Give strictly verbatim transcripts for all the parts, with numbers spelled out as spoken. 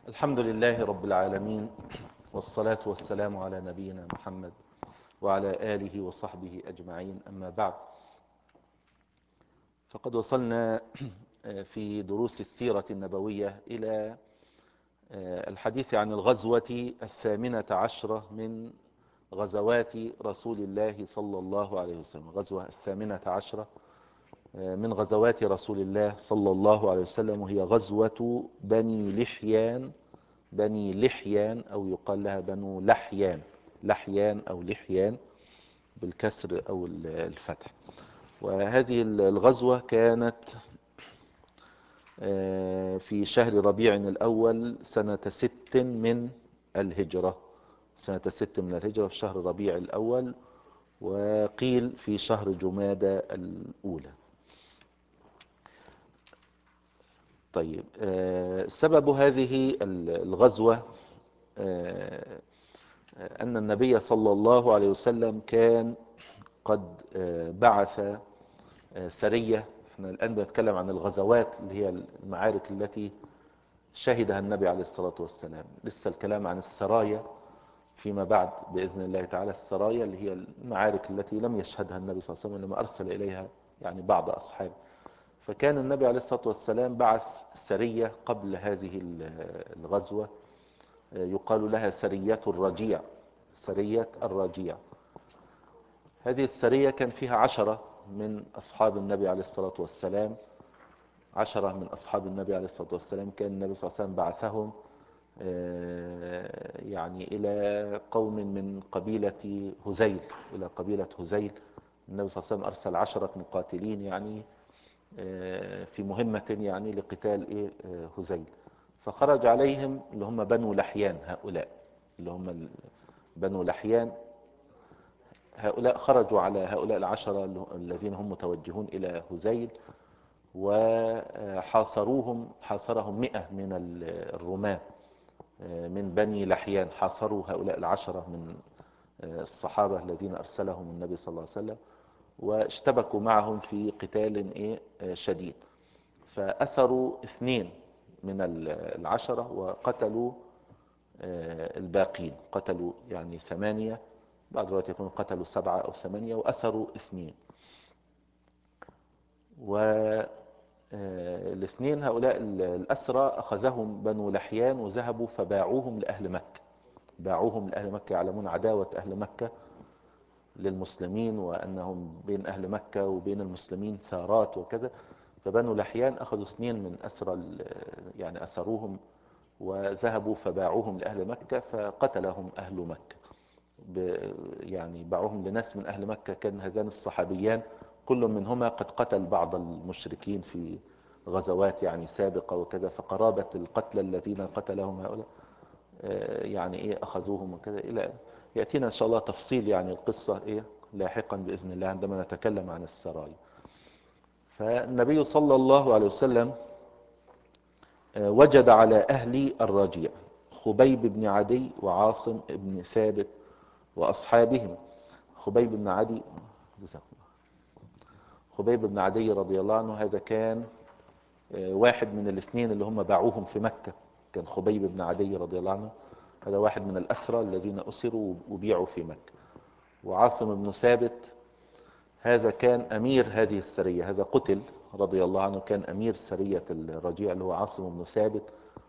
الحمد لله رب العالمين، والصلاة والسلام على نبينا محمد وعلى آله وصحبه أجمعين، أما بعد. فقد وصلنا في دروس السيرة النبوية إلى الحديث عن الغزوة الثامنة عشرة من غزوات رسول الله صلى الله عليه وسلم. الغزوة الثامنة عشرة من غزوات رسول الله صلى الله عليه وسلم، وهي غزوة بني لحيان بني لحيان أو يقال لها بنو لحيان لحيان أو لحيان بالكسر أو الفتح. وهذه الغزوة كانت في شهر ربيع الأول سنة ست من الهجرة سنة ست من الهجرة في شهر ربيع الأول، وقيل في شهر جمادى الأولى. طيب، سبب هذه الغزوة أن النبي صلى الله عليه وسلم كان قد بعث سرية. احنا الآن بنتكلم عن الغزوات اللي هي المعارك التي شهدها النبي عليه الصلاة والسلام. لسه الكلام عن السرايا فيما بعد بإذن الله تعالى. السرايا اللي هي المعارك التي لم يشهدها النبي صلى الله عليه وسلم، لما أرسل إليها يعني بعض أصحابه. فكان النبي عليه الصلاة والسلام بعث سرية قبل هذه الغزوة، يقال لها سرية الرجيع سرية الرجيع. هذه السرية كان فيها عشرة من أصحاب النبي عليه الصلاة والسلام عشرة من أصحاب النبي عليه الصلاة والسلام كان النبي صلى الله عليه وسلم بعثهم يعني إلى قوم من قبيلة هزيل إلى قبيلة هزيل. النبي صلى الله عليه وسلم أرسل عشرة مقاتلين يعني في مهمة يعني لقتال إيه هزيل. فخرج عليهم اللي هم بنو لحيان، هؤلاء اللي هم بنو لحيان هؤلاء خرجوا على هؤلاء العشرة الذين هم متوجهون إلى هزيل، وحاصروهم حاصرهم مئة من الرماة من بني لحيان. حاصروا هؤلاء العشرة من الصحابة الذين أرسلهم النبي صلى الله عليه وسلم، واشتبكوا معهم في قتال إيه شديد. فأسروا اثنين من العشرة وقتلوا الباقين. قتلوا يعني ثمانية، بعض الوقت يكون قتلوا سبعة أو ثمانية، وأسروا اثنين. والاثنين هؤلاء الأسرى أخذهم بنو لحيان وذهبوا فباعوهم لأهل مكة باعوهم لأهل مكة يعلمون عداوة أهل مكة للمسلمين، وأنهم بين أهل مكة وبين المسلمين ثارات وكذا. فبنو لحيان أخذوا اثنين من أسرى يعني أسروهم وذهبوا فباعوهم لأهل مكة، فقتلهم أهل مكة. يعني باعوهم لناس من أهل مكة. كان هذان الصحابيان كل منهما قد قتل بعض المشركين في غزوات يعني سابقة وكذا، فقرابة القتل الذين قتلهم هؤلاء يعني إيه أخذوهم وكذا. إلى يأتينا إن شاء الله تفصيل يعني القصة إيه لاحقا بإذن الله عندما نتكلم عن السرايا. فالنبي صلى الله عليه وسلم وجد على أهل الرجيع خبيب بن عدي وعاصم بن ثابت وأصحابهم. خبيب بن عدي خبيب بن عدي رضي الله عنه، هذا كان واحد من الاثنين اللي هم باعوهم في مكة. كان خبيب بن عدي رضي الله عنه هذا واحد من الأسرى الذين أسروا وبيعوا في مكة. وعاصم بن ثابت هذا كان أمير هذه السرية، هذا قتل رضي الله عنه، كان أمير سرية الرجيع اللي هو عاصم بن ثابت.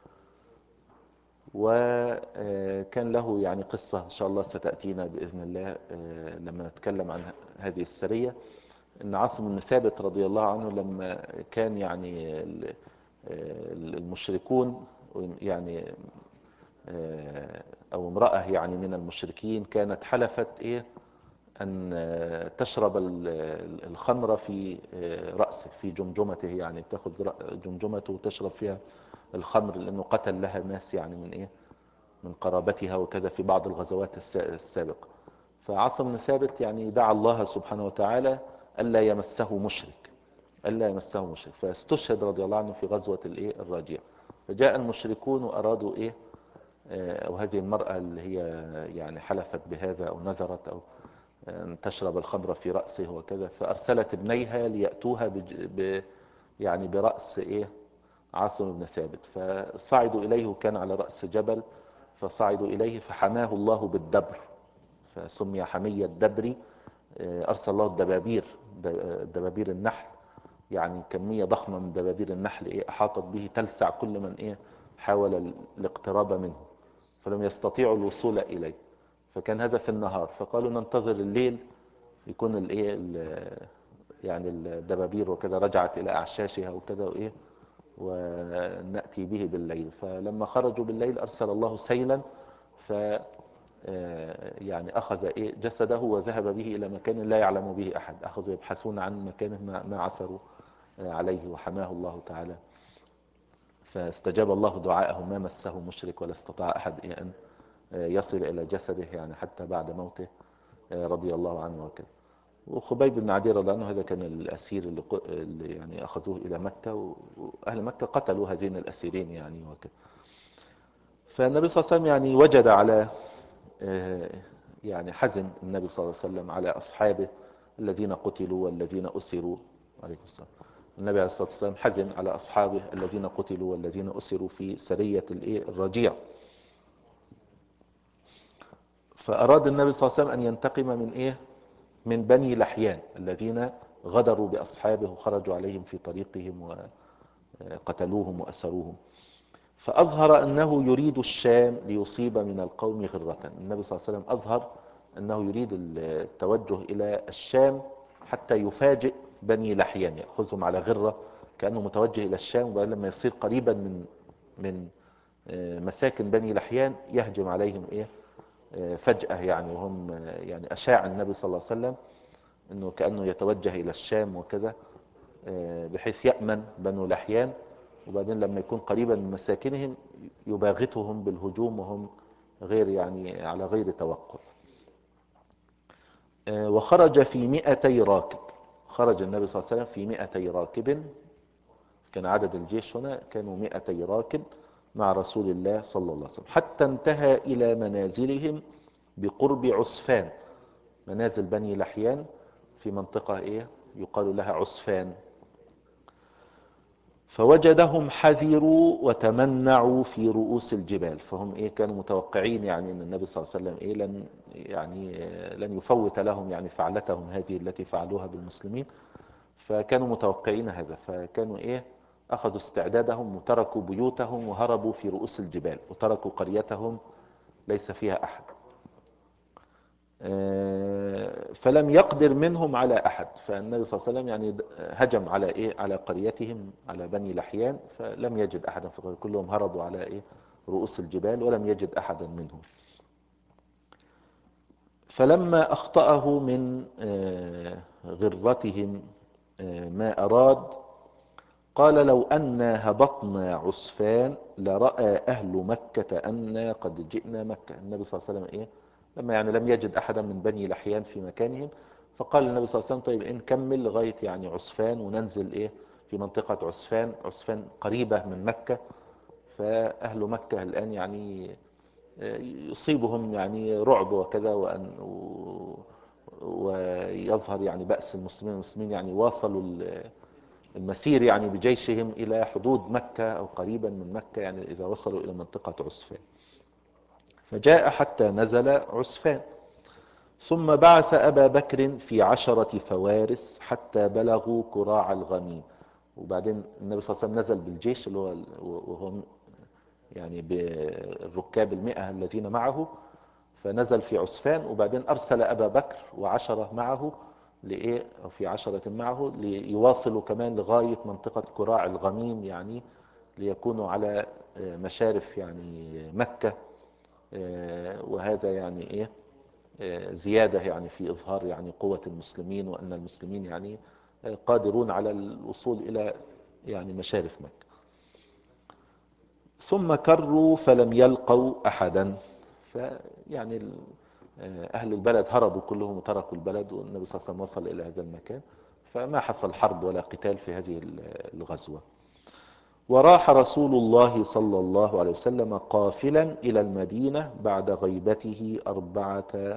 وكان له يعني قصة إن شاء الله ستأتينا بإذن الله لما نتكلم عن هذه السرية. إن عاصم بن ثابت رضي الله عنه لما كان يعني المشركون يعني أو امرأة يعني من المشركين كانت حلفت إيه أن تشرب الخمر في رأسه في جمجمته، يعني تأخذ جمجمته وتشرب فيها الخمر، لأنه قتل لها ناس يعني من إيه من قرابتها وكذا في بعض الغزوات السابقة. فعاصم بن ثابت يعني دعا الله سبحانه وتعالى ألا يمسه مشرك ألا يمسه مشرك فاستشهد رضي الله عنه في غزوة الإيه الرجيع. فجاء المشركون وأرادوا إيه أو هذه المرأة اللي هي يعني حلفت بهذا أو نذرت أو أن تشرب الخمر في رأسه وكذا، فأرسلت ابنيها ليأتوها ب يعني برأس إيه عاصم بن ثابت. فصعدوا إليه وكان على رأس جبل، فصعدوا إليه فحماه الله بالدبر، فسمي حمية الدبري. أرسل الله الدبابير، دبابير النحل، يعني كمية ضخمة من دبابير النحل إيه أحاطت به تلسع كل من إيه حاول الاقتراب منه، فلم يستطيعوا الوصول إليه. فكان هذا في النهار، فقالوا ننتظر الليل يكون الإيه يعني الدبابير وكذا رجعت إلى أعشاشها وكذا وإيه ونأتي به بالليل. فلما خرجوا بالليل أرسل الله سيلا، ف يعني أخذ إيه جسده وذهب به إلى مكان لا يعلم به أحد. أخذوا يبحثون عن مكانه ما عثروا عليه، وحماه الله تعالى. فاستجاب الله دعاءه، ما مسه مشرك ولا استطاع أحد أن يصل إلى جسده يعني حتى بعد موته رضي الله عنه وكذا. وخبيب بن عدي رضي الله عنه هذا كان الأسير اللي, اللي يعني أخذوه إلى مكة، وأهل مكة قتلوا هذين الأسيرين يعني وكذا. فالنبي صلى الله عليه وسلم يعني وجد على يعني حزن النبي صلى الله عليه وسلم على أصحابه الذين قتلوا والذين أسروا عليه السلام. النبي عليه الصلاة والسلام حزن على أصحابه الذين قتلوا والذين أسروا في سرية الرجيع. فأراد النبي صلى الله عليه وسلم أن ينتقم من إيه من بني لحيان الذين غدروا بأصحابه وخرجوا عليهم في طريقهم وقتلوهم وأسروهم. فأظهر أنه يريد الشام ليصيب من القوم غرة. النبي صلى الله عليه وسلم أظهر أنه يريد التوجه إلى الشام حتى يفاجئ بني لحيان، يأخذهم على غرة كأنه متوجه إلى الشام، ولما يصير قريبا من من مساكن بني لحيان يهجم عليهم إيه فجأة يعني. وهم يعني أشاع النبي صلى الله عليه وسلم أنه كأنه يتوجه إلى الشام وكذا، بحيث يأمن بنو لحيان، وبعدين لما يكون قريبا من مساكنهم يباغتهم بالهجوم وهم غير يعني على غير توقع. وخرج في مئتي راكب. خرج النبي صلى الله عليه وسلم في مئتي راكب، كان عدد الجيش هنا كانوا مئتي راكب مع رسول الله صلى الله عليه وسلم، حتى انتهى إلى منازلهم بقرب عسفان. منازل بني لحيان في منطقة إيه يقال لها عسفان. فوجدهم حذروا وتمنعوا في رؤوس الجبال. فهم إيه كانوا متوقعين يعني أن النبي صلى الله عليه وسلم إيه لن يعني لن يفوت لهم يعني فعلتهم هذه التي فعلوها بالمسلمين، فكانوا متوقعين هذا. فكانوا إيه أخذوا استعدادهم وتركوا بيوتهم وهربوا في رؤوس الجبال، وتركوا قريتهم ليس فيها أحد. فلم يقدر منهم على أحد. فالنبي صلى الله عليه وسلم يعني هجم على إيه على قريتهم على بني لحيان، فلم يجد أحدا، كلهم هربوا على إيه رؤوس الجبال ولم يجد أحدا منهم. فلما أخطأه من غرتهم ما أراد، قال لو أنا هبطنا عسفان لرأى أهل مكة أنا قد جئنا مكة. النبي صلى الله عليه وسلم إيه لما يعني لم يجد أحدا من بني لحيان في مكانهم، فقال النبي صلى الله عليه وسلم طيب إن كمل لغاية يعني عسفان وننزل إيه في منطقة عسفان. عسفان قريبة من مكة، فأهل مكة الآن يعني يصيبهم يعني رعب وكذا، وأن ويظهر يعني بأس المسلمين. المسلمين يعني واصلوا المسير يعني بجيشهم إلى حدود مكة أو قريبا من مكة، يعني إذا وصلوا إلى منطقة عسفان. فجاء حتى نزل عسفان، ثم بعث أبا بكر في عشرة فوارس حتى بلغوا كراع الغميم. وبعدين النبي صلى الله عليه وسلم نزل بالجيش اللي هو وهو يعني بالركاب المئة الذين معه، فنزل في عسفان، وبعدين أرسل أبا بكر وعشرة معه لإيه أو في عشرة معه ليواصلوا كمان لغاية منطقة كراع الغميم، يعني ليكونوا على مشارف يعني مكة. وهذا يعني إيه زيادة يعني في إظهار يعني قوة المسلمين، وأن المسلمين يعني قادرون على الوصول إلى يعني مشارف مكة. ثم كروا فلم يلقوا أحدا. فيعني أهل البلد هربوا كلهم وتركوا البلد، والنبي صلى الله عليه وسلم وصل إلى هذا المكان، فما حصل حرب ولا قتال في هذه الغزوة. وراح رسول الله صلى الله عليه وسلم قافلا إلى المدينة بعد غيبته أربعة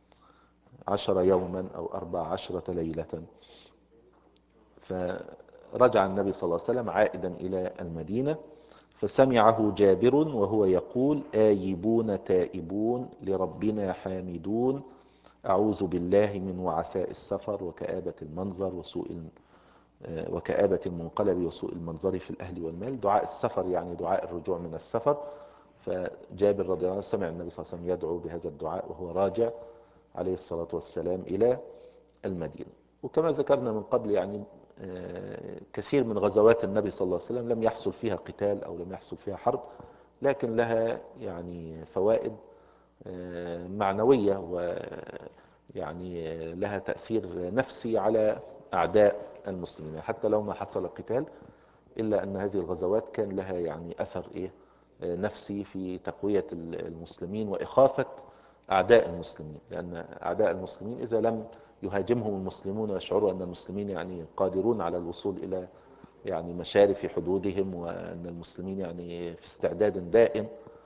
عشر يوما أو أربع عشرة ليلة. رجع النبي صلى الله عليه وسلم عائدا إلى المدينة، فسمعه جابر وهو يقول: آيبون تائبون لربنا حامدون، أعوذ بالله من وعثاء السفر وكآبة المنظر وسوء وكآبة المنقلب وسوء المنظر في الأهل والمال. دعاء السفر يعني دعاء الرجوع من السفر. فجابر رضي الله عنه سمع النبي صلى الله عليه وسلم يدعو بهذا الدعاء وهو راجع عليه الصلاة والسلام إلى المدينة. وكما ذكرنا من قبل يعني كثير من غزوات النبي صلى الله عليه وسلم لم يحصل فيها قتال أو لم يحصل فيها حرب، لكن لها يعني فوائد معنوية ويعني لها تأثير نفسي على أعداء المسلمين. حتى لو ما حصل قتال إلا أن هذه الغزوات كان لها يعني أثر إيه نفسي في تقوية المسلمين وإخافة أعداء المسلمين، لأن أعداء المسلمين إذا لم يهاجمهم المسلمون ويشعروا أن المسلمين يعني قادرون على الوصول إلى يعني مشارف حدودهم وأن المسلمين يعني في استعداد دائم،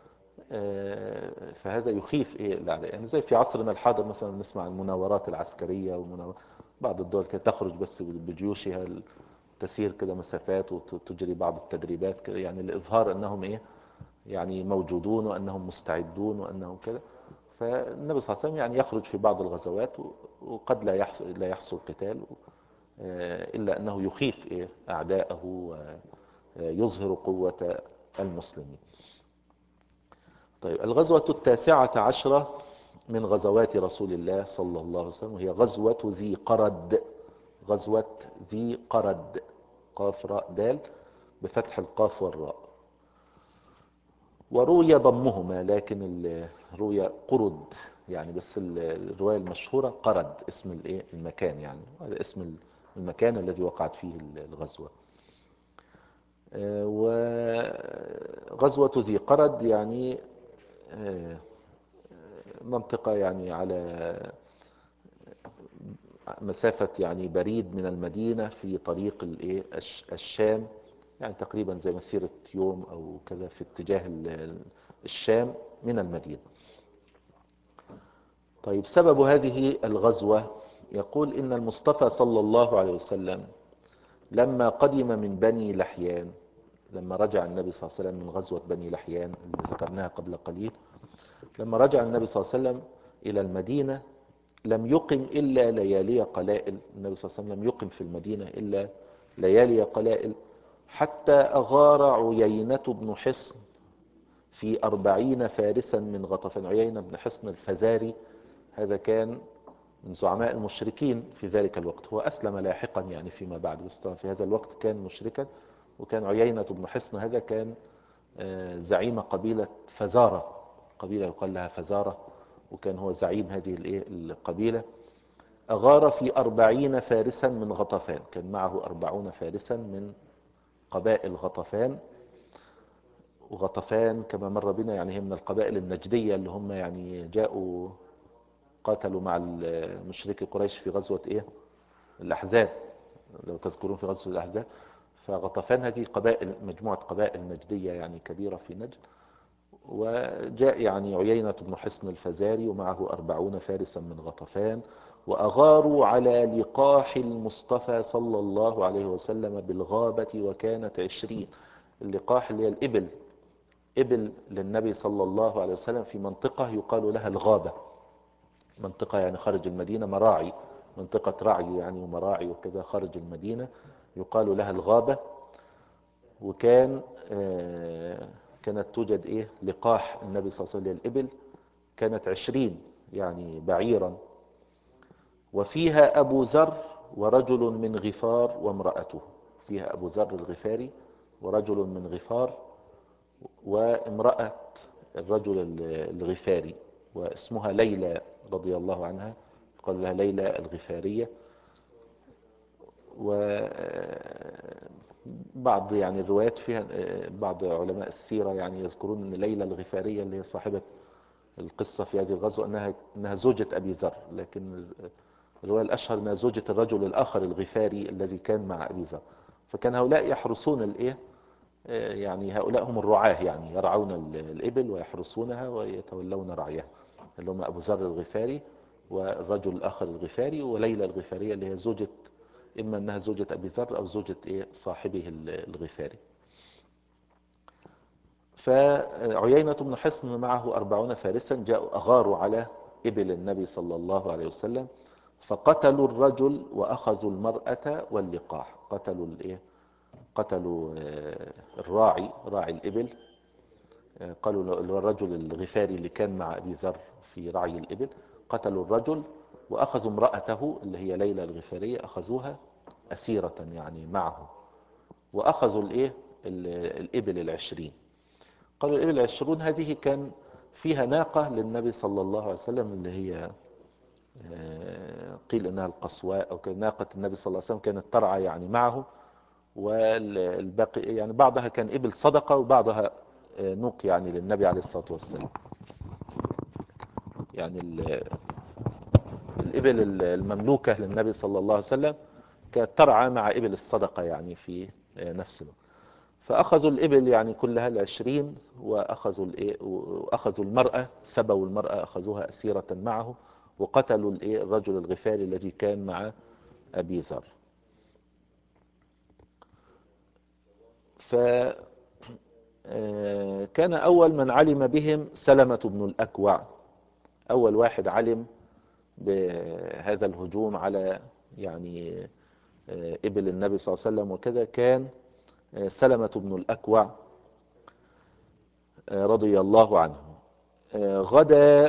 فهذا يخيف إيه الأعداء. يعني زي في عصرنا الحاضر مثلا نسمع المناورات العسكرية ومناورات بعض الدول كده تخرج بس بجيوشها تسير كده مسافات وتجري بعض التدريبات كده يعني لإظهار أنهم إيه يعني موجودون وأنهم مستعدون وأنهم كده. فالنبي صلى الله عليه وسلم يعني يخرج في بعض الغزوات وقد لا يحصل, لا يحصل قتال إلا أنه يخيف إيه أعداءه ويظهر قوة المسلمين. طيب، الغزوة التاسعة عشرة من غزوات رسول الله صلى الله عليه وسلم هي غزوة ذي قرد. غزوة ذي قرد، قاف راء دال بفتح القاف والراء، وروي ضمهما لكن روي قرد يعني، بس الرواية المشهورة قرد اسم الايه المكان يعني، هذا اسم المكان الذي وقعت فيه الغزوة. وغزوة ذي قرد يعني منطقة يعني على مسافة يعني بريد من المدينة في طريق الايه الشام، يعني تقريبا زي مسيرة يوم او كذا في اتجاه الشام من المدينة. طيب، سبب هذه الغزوة يقول إن المصطفى صلى الله عليه وسلم لما قدم من بني لحيان، لما رجع النبي صلى الله عليه وسلم من غزوة بني لحيان اللي ذكرناها قبل قليل، لما رجع النبي صلى الله عليه وسلم إلى المدينة لم يقم إلا ليالي قلائل. النبي صلى الله عليه وسلم لم يقم في المدينة إلا ليالي قلائل، حتى أغار عيينة بن حصن في أربعين فارسا من غطفان. عيينة بن حصن الفزاري هذا كان من زعماء المشركين في ذلك الوقت، هو أسلم لاحقا يعني فيما بعد، بس في هذا الوقت كان مشركا. وكان عيينة بن حصن هذا كان زعيم قبيلة فزارة، قبيلة يقال لها فزارة، وكان هو زعيم هذه القبيلة. أغار في أربعين فارسا من غطفان، كان معه أربعون فارسا من قبائل غطفان. وغطفان كما مر بنا يعني هي من القبائل النجدية اللي هم يعني جاءوا قاتلوا مع المشركي قريش في غزوة ايه الأحزاب، لو تذكرون في غزوة الأحزاب. فغطفان هذه قبائل مجموعة قبائل نجدية يعني كبيرة في نجد. وجاء يعني عيينة بن حصن الفزاري ومعه أربعون فارسا من غطفان، وأغاروا على لقاح المصطفى صلى الله عليه وسلم بالغابة، وكانت عشرين. اللقاح اللي هي الإبل، إبل للنبي صلى الله عليه وسلم في منطقة يقال لها الغابة، منطقة يعني خارج المدينة، مراعي، منطقة رعي يعني ومراعي وكذا خارج المدينة يقال لها الغابة. وكان آه كانت توجد ايه لقاح النبي صلى الله عليه وسلم الإبل، كانت عشرين يعني بعيرا، وفيها أبو ذر ورجل من غفار وامرأته. فيها أبو ذر الغفاري ورجل من غفار وامرأة الرجل الغفاري، واسمها ليلى رضي الله عنها، قال لها ليلى الغفارية. وبعض يعني الروايات فيها بعض علماء السيرة يعني يذكرون ان ليلى الغفارية اللي هي صاحبة القصة في هذه الغزوة انها انها زوجة ابي ذر، لكن الرواية الاشهر انها زوجة الرجل الاخر الغفاري الذي كان مع ابي ذر. فكان هؤلاء يحرسون الايه يعني هؤلاء هم الرعاة، يعني يرعون الإبل ويحرسونها ويتولون رعيها، اللي هم أبو ذر الغفاري والرجل الآخر الغفاري وليلى الغفارية اللي هي زوجة إما أنها زوجة أبي ذر أو زوجة إيه صاحبه الغفاري. فعيينة بن حصن معه أربعون فارسا جاءوا أغاروا على إبل النبي صلى الله عليه وسلم، فقتلوا الرجل وأخذوا المرأة واللقاح. قتلوا الإيه؟ قتلوا الراعي، راعي الإبل، قالوا الرجل الغفاري اللي كان مع أبي ذر في رعي الإبل، قتلوا الرجل وأخذوا امرأته اللي هي ليلى الغفارية، أخذوها أسيرة يعني معه، وأخذوا الإيه الإبل العشرين. قالوا الإبل العشرون هذه كان فيها ناقة للنبي صلى الله عليه وسلم، اللي هي قيل إنها القصواء أو ناقة النبي صلى الله عليه وسلم، كانت ترعى يعني معه، والباقي يعني بعضها كان إبل صدقة وبعضها نوق يعني للنبي عليه الصلاة والسلام. يعني الإبل المملوكة للنبي صلى الله عليه وسلم كانت ترعى مع إبل الصدقة يعني في نفس الوقت. فأخذوا الإبل يعني كلها العشرين، وأخذوا الإيه وأخذوا المرأة، سبوا المرأة أخذوها أسيرة معه، وقتلوا الإيه الرجل الغفاري الذي كان مع أبي ذر. فكان أول من علم بهم سلمة بن الأكوع، أول واحد علم بهذا الهجوم على يعني إبل النبي صلى الله عليه وسلم وكذا كان سلمة بن الأكوع رضي الله عنه. غدا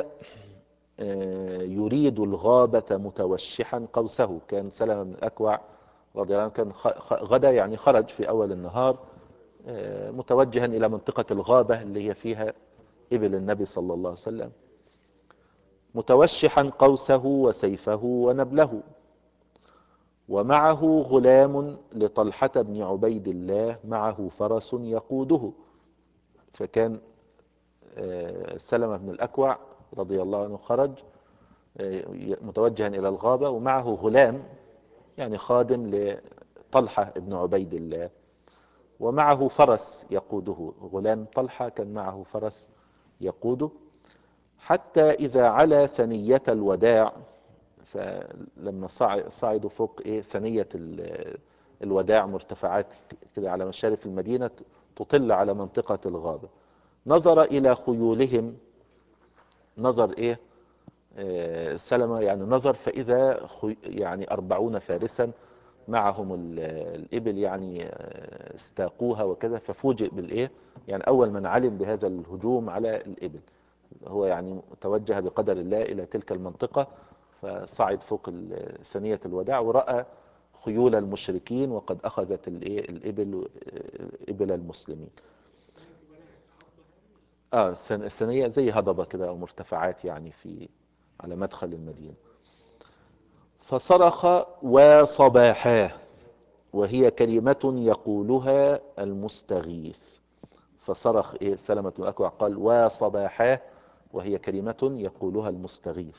يريد الغابة متوشحا قوسه. كان سلمة بن الأكوع رضي الله عنه كان غدا يعني خرج في أول النهار متوجها إلى منطقة الغابة اللي هي فيها إبل النبي صلى الله عليه وسلم، متوشحا قوسه وسيفه ونبله، ومعه غلام لطلحة بن عبيد الله معه فرس يقوده. فكان سلمة بن الأكوع رضي الله عنه خرج متوجها إلى الغابة، ومعه غلام يعني خادم لطلحة بن عبيد الله، ومعه فرس يقوده. غلام طلحة كان معه فرس يقوده، حتى إذا علا ثنية الوداع. فلما صعدوا فوق إيه ثنية الوداع، مرتفعات كده على مشارف المدينة تطل على منطقة الغابة، نظر إلى خيولهم. نظر إيه آه سلمة يعني نظر فإذا يعني أربعون فارسا معهم الإبل يعني استاقوها وكذا. ففوجئ بالإيه يعني أول من علم بهذا الهجوم على الإبل هو يعني توجه بقدر الله إلى تلك المنطقة، فصعد فوق ثنية الوداع ورأى خيول المشركين وقد أخذت الإيه الإبل إبل المسلمين. اه الثنية زي هضبة كده أو مرتفعات يعني في على مدخل المدينة. فصرخ وصباحاه، وهي كلمة يقولها المستغيث. فصرخ إيه سلمة بن الأكوع قال وصباحاه، وهي كلمة يقولها المستغيث.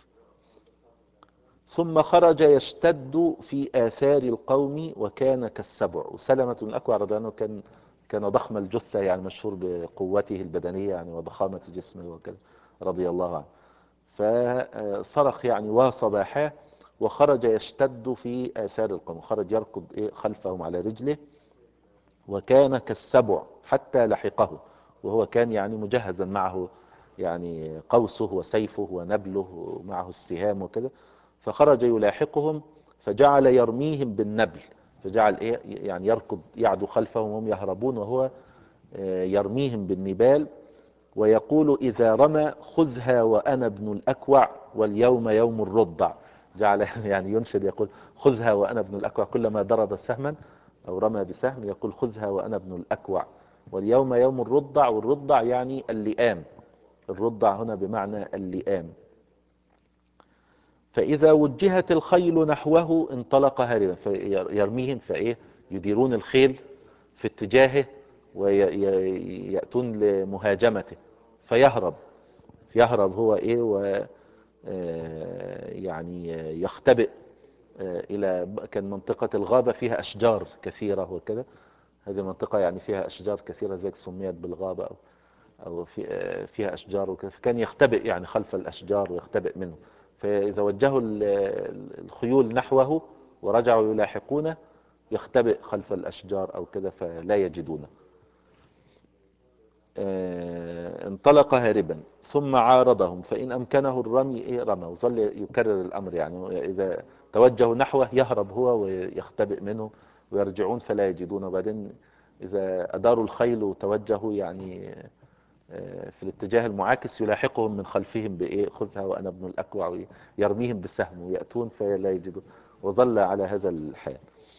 ثم خرج يشتد في آثار القوم وكان كالسبع. وسلمة بن الأكوع رضي الله عنه كان كان ضخم الجثة، يعني مشهور بقوته البدنية يعني وضخامة جسمه وكذا رضي الله عنه. فصرخ يعني وصباحاه، وخرج يشتد في آثار القوم، خرج يركض إيه خلفهم على رجله، وكان كالسبع حتى لحقه. وهو كان يعني مجهزا معه يعني قوسه وسيفه ونبله ومعه السهام وكذا. فخرج يلاحقهم فجعل يرميهم بالنبل، فجعل ايه يعني يركض يعدو خلفهم وهم يهربون، وهو يرميهم بالنبال، ويقول إذا رمى خذها وأنا ابن الأكوع واليوم يوم الرضع. جعل يعني ينشد يقول خذها وأنا ابن الأكوع، كلما ضرب سهما أو رمى بسهم يقول خذها وأنا ابن الأكوع واليوم يوم الرضع. والرضع يعني اللئام، الرضع هنا بمعنى اللئام. فإذا وجهت الخيل نحوه انطلق هاربا. فيرميهم فإيه يديرون الخيل في اتجاهه ويأتون لمهاجمته، فيهرب يهرب هو إيه و يعني يختبئ إلى كان منطقة الغابة فيها أشجار كثيرة وكذا. هذه المنطقة يعني فيها أشجار كثيرة زي سميت بالغابة أو أو في فيها أشجار وكذا، فكان يختبئ يعني خلف الأشجار ويختبئ منه. فإذا وجهوا الخيول نحوه ورجعوا يلاحقونه يختبئ خلف الأشجار أو كده فلا يجدونه. آه، انطلق هاربا ثم عارضهم فإن أمكنه الرمي إيه رمى، وظل يكرر الأمر يعني إذا توجهوا نحوه يهرب هو ويختبئ منه ويرجعون فلا يجدونه. وبعدين إذا أداروا الخيل وتوجهوا يعني آه، في الاتجاه المعاكس يلاحقهم من خلفهم بإيه خذها وأنا ابن الأكوع، يرميهم بسهم ويأتون فلا يجدون. وظل على هذا الحال.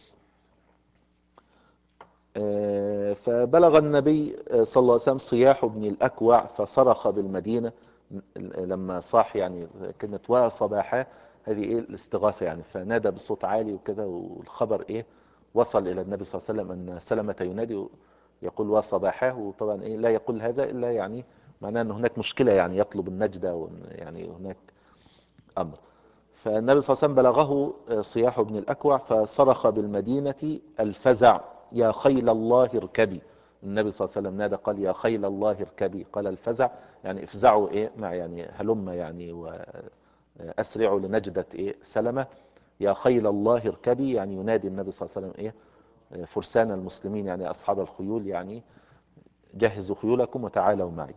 آه، فبلغ النبي صلى الله عليه وسلم صياح ابن الأكوع فصرخ بالمدينة. لما صاح يعني كلمة وصباحا هذه ايه الاستغاثة يعني، فنادى بصوت عالي وكده، والخبر ايه وصل الى النبي صلى الله عليه وسلم ان سلمة ينادي يقول وصباحاه. وطبعا ايه لا يقول هذا الا يعني معناه ان هناك مشكلة، يعني يطلب النجدة وإن يعني هناك امر. فالنبي صلى الله عليه وسلم بلغه صياح ابن الأكوع فصرخ بالمدينة الفزع يا خيل الله اركبي. النبي صلى الله عليه وسلم نادى قال يا خيل الله اركبي، قال الفزع يعني افزعوا ايه مع يعني هلم يعني واسرعوا لنجدة ايه سلمة. يا خيل الله اركبي يعني ينادي النبي صلى الله عليه وسلم ايه فرسان المسلمين يعني اصحاب الخيول، يعني جهزوا خيولكم وتعالوا معي.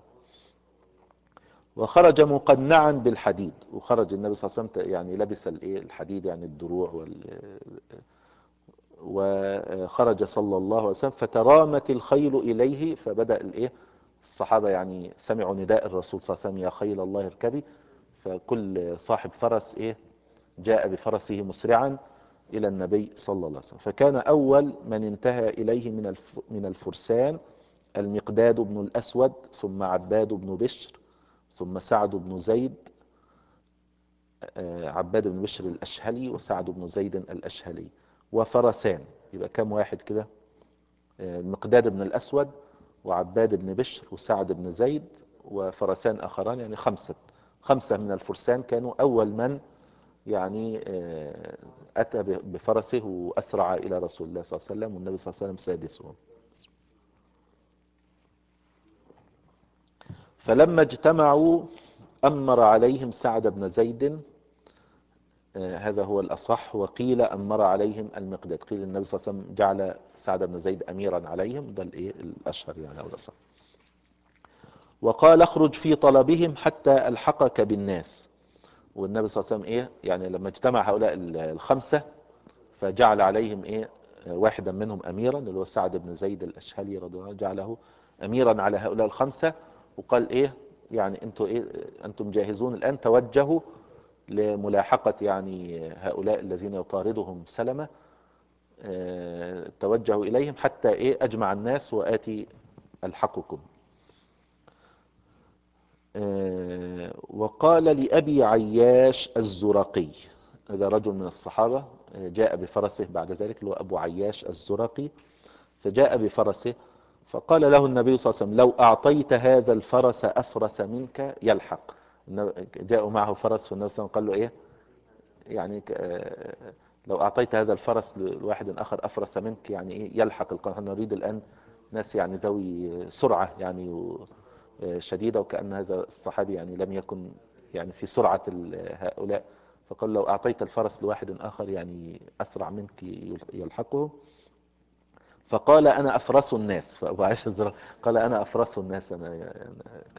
وخرج مقنعا بالحديد، وخرج النبي صلى الله عليه وسلم يعني لبس الايه الحديد يعني الدروع وال وخرج صلى الله عليه وسلم فترامت الخيل اليه. فبدأ الايه الصحابة يعني سمعوا نداء الرسول صلى الله عليه وسلم يا خيل الله اركبي، فكل صاحب فرس ايه جاء بفرسه مسرعا الى النبي صلى الله عليه وسلم. فكان اول من انتهى اليه من الف من الفرسان المقداد بن الاسود ثم عباد بن بشر ثم سعد بن زيد، عباد بن بشر الأشهلي وسعد بن زيد الأشهلي وفرسان. يبقى كم واحد كده؟ المقداد بن الأسود وعباد بن بشر وسعد بن زيد وفرسان آخران، يعني خمسة خمسة من الفرسان كانوا أول من يعني أتى بفرسه وأسرع إلى رسول الله صلى الله عليه وسلم، والنبي صلى الله عليه وسلم سادسهم. فلما اجتمعوا أمر عليهم سعد بن زيد، هذا هو الأصح، وقيل أمر عليهم المقداد. قيل النبي صلى الله عليه وسلم جعل سعد بن زيد أميرا عليهم، ده الإيه الأشهر يعني أو الأصح. وقال اخرج في طلبهم حتى ألحقك بالناس. والنبي صلى الله عليه وسلم إيه يعني لما اجتمع هؤلاء الخمسة فجعل عليهم إيه واحدا منهم أميرا اللي هو سعد بن زيد الأشهلي رضي الله عنه، جعله أميرا على هؤلاء الخمسة. وقال إيه يعني أنتم إيه أنتم جاهزون الآن توجهوا لملاحقة يعني هؤلاء الذين يطاردهم سلمة، اه توجهوا إليهم حتى إيه أجمع الناس وآتي ألحقكم. اه وقال لأبي عياش الزرقي، هذا رجل من الصحابة جاء بفرسه بعد ذلك اللي هو أبو عياش الزرقي، فجاء بفرسه فقال له النبي صلى الله عليه وسلم لو أعطيت هذا الفرس أفرس منك يلحق. جاءوا معه فرس والنبي صلى الله عليه وسلم قال له إيه يعني لو أعطيت هذا الفرس لواحد آخر أفرس منك يعني إيه يلحق القرآن. نريد الآن ناس يعني ذوي سرعة يعني شديدة، وكأن هذا الصحابي يعني لم يكن يعني في سرعة هؤلاء، فقال لو أعطيت الفرس لواحد آخر يعني أسرع منك يلحقه. فقال أنا أفرس الناس، فأبو عائشة الزرقي قال أنا أفرس الناس أنا يعني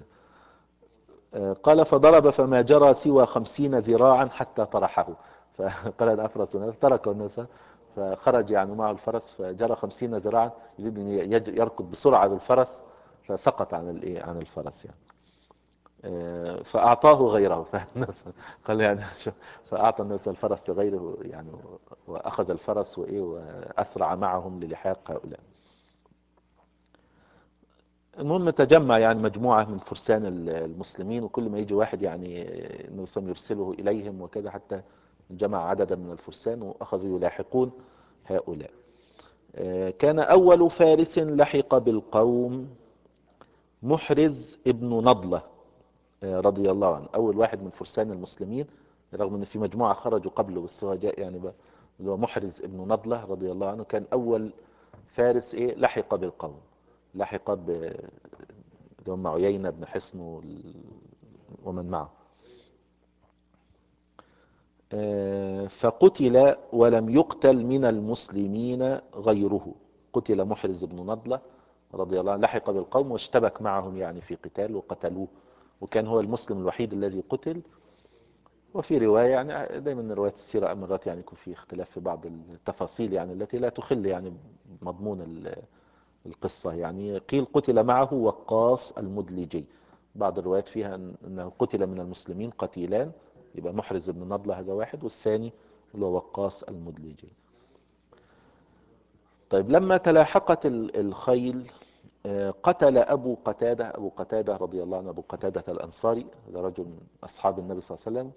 قال فضرب فما جرى سوى خمسين ذراعا حتى طرحه. فقال أنا أفرس الناس تركه الناس، فخرج يعني معه الفرس فجرى خمسين ذراعا يريد أن يركض بسرعة بالفرس فسقط عن الايه عن الفرس يعني. فأعطاه غيره قال يعني فأعطى الناس الفرس لغيره يعني، وأخذ الفرس وإيه وأسرع معهم للحاق هؤلاء. المهم تجمع يعني مجموعة من فرسان المسلمين، وكل ما يجي واحد يعني النبي صلى الله عليه وسلم يرسله إليهم وكذا حتى جمع عددا من الفرسان وأخذوا يلاحقون هؤلاء. كان أول فارس لحق بالقوم محرز ابن نضلة رضي الله عنه، أول واحد من فرسان المسلمين، رغم أن في مجموعة خرجوا قبله بس هو جاء يعني بقى اللي هو محرز ابن نضلة رضي الله عنه، كان أول فارس إيه لحق بالقوم، لحق ب هم عيينة بن حصن ومن معه. آه، فقتل ولم يقتل من المسلمين غيره. قتل محرز بن نضلة رضي الله عنه، لحق بالقوم واشتبك معهم يعني في قتال وقتلوه، وكان هو المسلم الوحيد الذي قتل. وفي رواية يعني دايما رواية السيرة مرات يعني يكون في اختلاف في بعض التفاصيل يعني التي لا تخل يعني بمضمون ال- القصة. يعني قيل قتل معه وقاص المدلجي، بعض الروايات فيها أن- أنه قتل من المسلمين قتيلان، يبقى محرز بن نضلة هذا واحد، والثاني اللي هو وقاص المدلجي. طيب لما تلاحقت ال- الخيل، آه، قتل أبو قتادة أبو قتادة رضي الله عنه، أبو قتادة الأنصاري، هذا رجل من أصحاب النبي صلى الله عليه وسلم،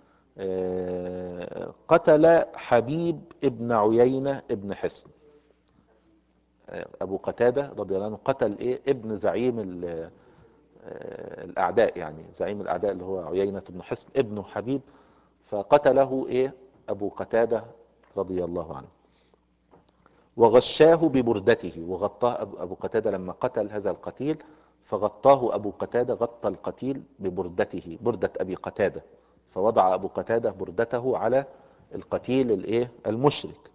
آه، قتل حبيب ابن عيينة ابن حصن. آه، أبو قتادة رضي الله عنه قتل إيه ابن زعيم ال- آه، الأعداء، يعني زعيم الأعداء اللي هو عيينة بن حصن ابنه حبيب، فقتله إيه أبو قتادة رضي الله عنه، وغشاه ببردته، وغطاه أبو أبو قتادة لما قتل هذا القتيل، فغطاه أبو قتادة، غطى القتيل ببردته، بردة أبي قتادة، فوضع أبو قتادة بردته على القتيل الإيه المشرك.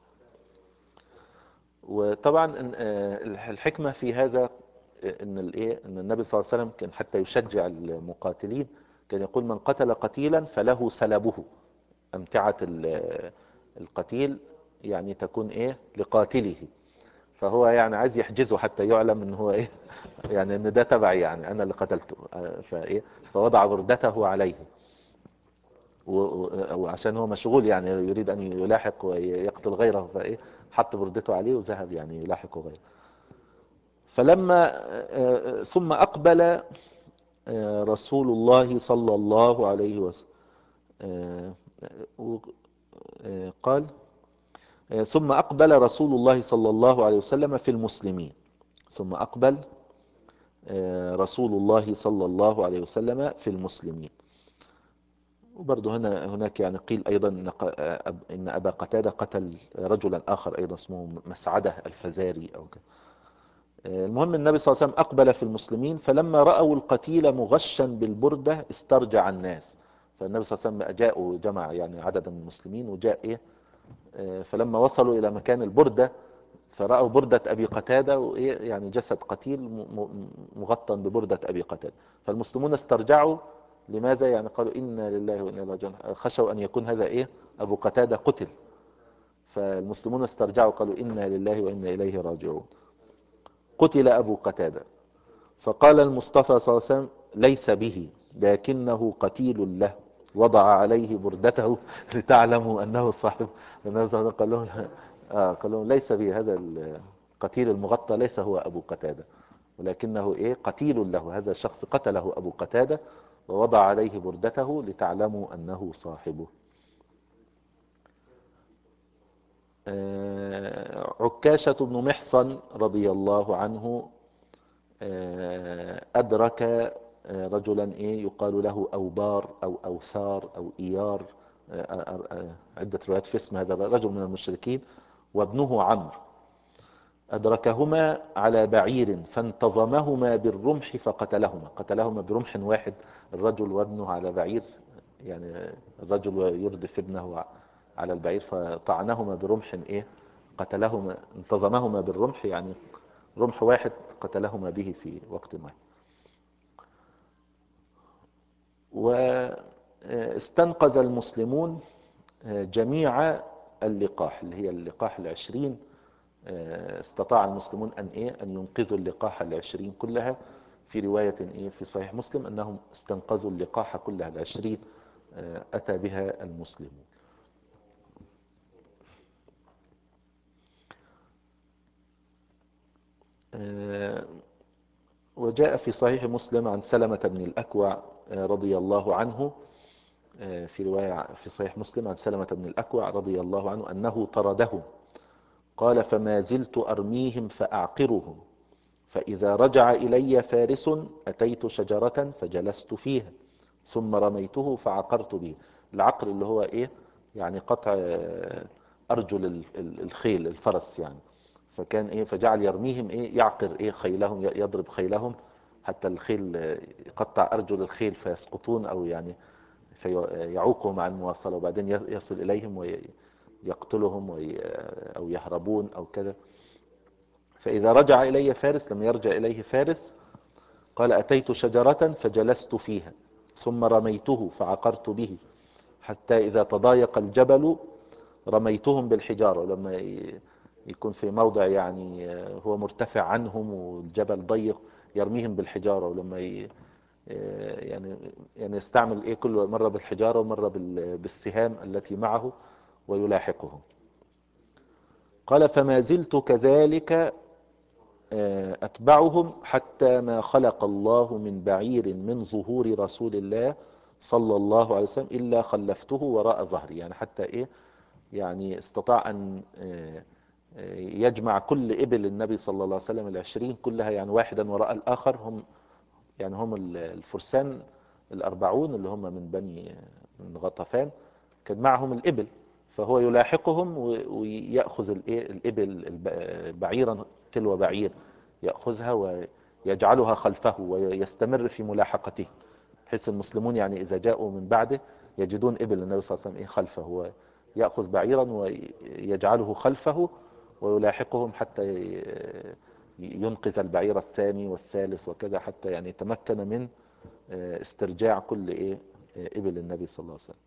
وطبعا إن- آه، الحكمة في هذا آه، ان الايه ان النبي صلى الله عليه وسلم كان حتى يشجع المقاتلين، كان يقول من قتل قتيلا فله سلبه، امتعة ال- القتيل يعني تكون ايه لقاتله، فهو يعني عايز يحجزه حتى يعلم ان هو ايه يعني ان ده تبعي، يعني انا اللي قتلته، آه، فايه فوضع بردته عليه، و- و- وعشان هو مشغول يعني يريد ان يلاحق ويقتل غيره، فايه حط بردته عليه وذهب يعني يلاحق غيره. فلما آه، آه، ثم اقبل آه، رسول الله صلى الله عليه وسلم، آه، آه، آه، قال آه، ثم أقبل رسول الله صلى الله عليه وسلم في المسلمين. ثم أقبل آه، رسول الله صلى الله عليه وسلم في المسلمين. وبرضه هنا هناك يعني قيل أيضا إن ق- آه، أب- إن أبا قتادة قتل رجلا آخر أيضا اسمه مسعدة الفزاري أو كده. آه، المهم النبي صلى الله عليه وسلم أقبل في المسلمين، فلما رأوا القتيل مغشا بالبردة استرجع الناس. فالنبي صلى الله عليه وسلم جاءوا جمع يعني عددا من المسلمين وجاء إيه آه، فلما وصلوا إلى مكان البردة فرأوا بردة أبي قتادة وإيه يعني جسد قتيل م- م- مغطى ببردة أبي قتادة، فالمسلمون استرجعوا. لماذا؟ يعني قالوا إنا لله وإنا إليه راجعون، خشوا أن يكون هذا إيه أبو قتادة قتل، فالمسلمون استرجعوا قالوا إنا لله وإنا إليه راجعون. قتل أبو قتادة، فقال المصطفى صلى الله عليه وسلم ليس به لكنه قتيل له، وضع عليه بردته لتعلموا أنه صاحب. النبي صلى الله عليه وسلم قال لهم آه قال لهم ليس به، هذا القتيل المغطى ليس هو أبو قتادة، ولكنه إيه قتيل له، هذا الشخص قتله أبو قتادة ووضع عليه بردته لتعلموا أنه صاحبه. آه، عكاشة بن محصن رضي الله عنه آه، أدرك آه، رجلا إيه يقال له أوبار أو أوسار أو إيار، آه، آه، آه، عدة روايات في اسم هذا الرجل من المشركين، وابنه عمرو، أدركهما على بعير فانتظمهما بالرمح فقتلهما، قتلهما برمح واحد، الرجل وابنه على بعير، يعني الرجل يردف ابنه على البعير فطعنهما برمح إيه قتلهما، انتظمهما بالرمح يعني رمح واحد قتلهما به في وقت واحد. واستنقذ المسلمون جميع اللقاح اللي هي اللقاح العشرين، استطاع المسلمون أن إيه أن ينقذوا اللقاح العشرين كلها. في رواية إيه في صحيح مسلم أنهم استنقذوا اللقاح كلها العشرين، أتى بها المسلمون. وجاء في صحيح مسلم عن سلمة بن الأكوع رضي الله عنه، في رواية في صحيح مسلم عن سلمة بن الأكوع رضي الله عنه أنه طردهم، قال فما زلت أرميهم فأعقرهم، فإذا رجع إلي فارس أتيت شجرة فجلست فيها ثم رميته فعقرت به. العقر اللي هو إيه يعني قطع أرجل الخيل الفرس يعني، فكان إيه فجعل يرميهم إيه يعقر إيه خيلهم، يضرب خيلهم حتى الخيل يقطع أرجل الخيل فيسقطون أو يعني فيعوقهم عن المواصلة، وبعدين يصل إليهم ويقتلهم أو يهربون أو كذا. فإذا رجع إلي فارس لم يرجع إليه فارس، قال أتيت شجرة فجلست فيها ثم رميته فعقرت به حتى إذا تضايق الجبل رميتهم بالحجارة. لما يكون في موضع يعني هو مرتفع عنهم والجبل ضيق يرميهم بالحجارة، ولما ي... يعني يعني يستعمل ايه كل مرة بالحجارة ومرة بالسهام التي معه ويلاحقهم. قال فما زلت كذلك أتبعهم حتى ما خلق الله من بعير من ظهور رسول الله صلى الله عليه وسلم إلا خلفته وراء ظهري. يعني حتى إيه يعني استطاع أن يجمع كل إبل النبي صلى الله عليه وسلم العشرين كلها يعني واحدا وراء الآخر. هم يعني هم الفرسان الأربعون اللي هم من بني من غطفان كان معهم الإبل، فهو يلاحقهم ويأخذ الإبل بعيرا تلو بعير يأخذها ويجعلها خلفه ويستمر في ملاحقته، بحيث المسلمون يعني إذا جاءوا من بعده يجدون إبل النبي صلى الله عليه وسلم خلفه، ويأخذ بعيرا ويجعله خلفه ويلاحقهم حتى ينقذ البعير الثاني والثالث وكذا، حتى يعني يتمكن من استرجاع كل إيه إبل النبي صلى الله عليه وسلم.